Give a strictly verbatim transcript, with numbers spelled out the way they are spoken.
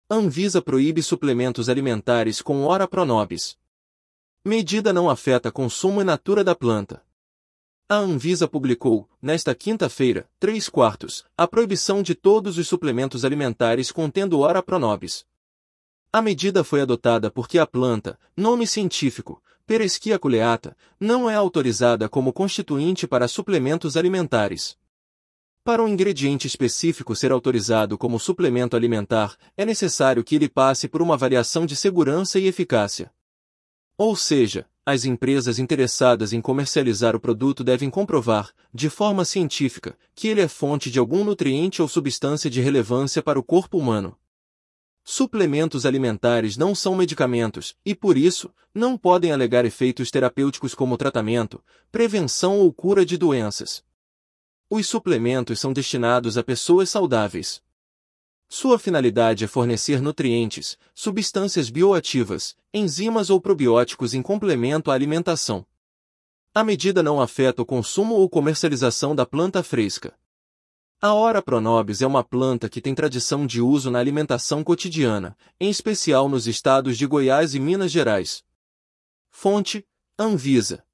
Anvisa proíbe suplementos alimentares com ora pro nobis. Medida não afeta consumo in natura da planta. A Anvisa publicou, nesta quinta-feira, três quartos, a proibição de todos os suplementos alimentares contendo ora pro nobis. A medida foi adotada porque a planta, nome científico, Pereschia culeata, não é autorizada como constituinte para suplementos alimentares. Para um ingrediente específico ser autorizado como suplemento alimentar, é necessário que ele passe por uma avaliação de segurança e eficácia. Ou seja, as empresas interessadas em comercializar o produto devem comprovar, de forma científica, que ele é fonte de algum nutriente ou substância de relevância para o corpo humano. Suplementos alimentares não são medicamentos, e por isso, não podem alegar efeitos terapêuticos como tratamento, prevenção ou cura de doenças. Os suplementos são destinados a pessoas saudáveis. Sua finalidade é fornecer nutrientes, substâncias bioativas, enzimas ou probióticos em complemento à alimentação. A medida não afeta o consumo ou comercialização da planta fresca. A ora pro nobis é uma planta que tem tradição de uso na alimentação cotidiana, em especial nos estados de Goiás e Minas Gerais. Fonte: Anvisa.